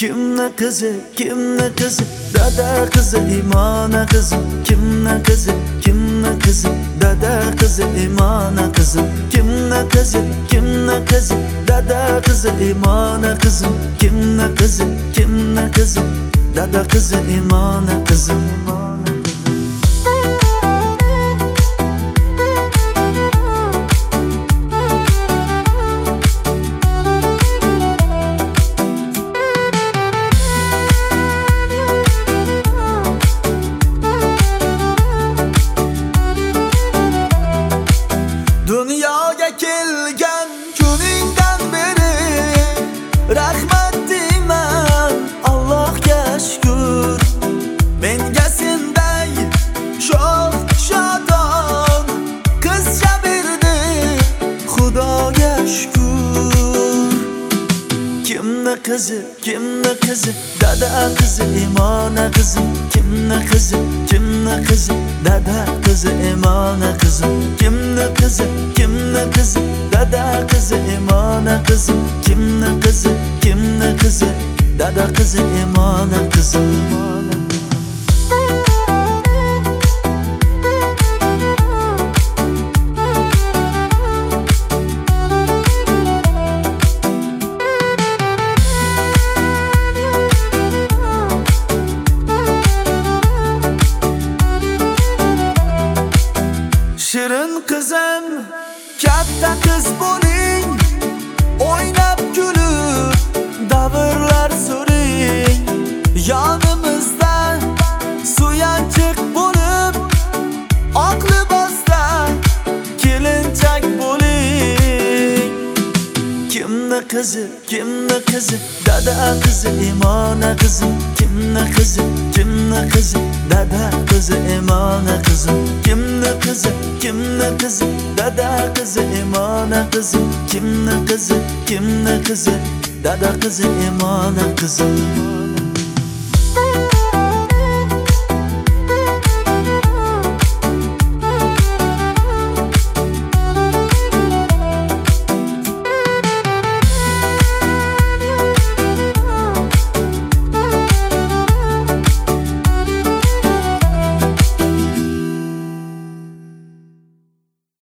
Kimne kızı, kimne kızı, dada kızı, imana kızı. Kimne kızı, kimne kızı, dada kızı, imana kızı. Kimne kızı, kimne kızı, dada kızı, imana kızı. Kimne kızı, kimne kızı, dada kızı, imana kızı. Dünyaya kelgen gününden beri rahmet deyman Allohga shukr. Menga senday shoh shodon qizcha berdi Xudoga shukr. Kimne kızı, kimne kızı, dada kızı, imona kızı. Kimne kızı, kimne kızı, dada kızı, imona kızı. Kimne kızı, kimne kızı, dada kızı, imona kızı. Kimne kızı, kimne kızı, dada kızı, imona kızı. Shirin qizim, katta qiz bo'ling, o'ynab kulib davrlar suring. Yonimizda suyanchiq bo'lib, oq libosda kelinchak bo'ling. Kimne kızı, kimne kızı, dada kızı, imona kızı. Kimne kızı, kimne kızı, dada kızı, imona kızı. Kimne kızı, kimne kızı, dada kızı, imona kızı. Kimne kızı, kimne kızı, dada kızı, imona kızı.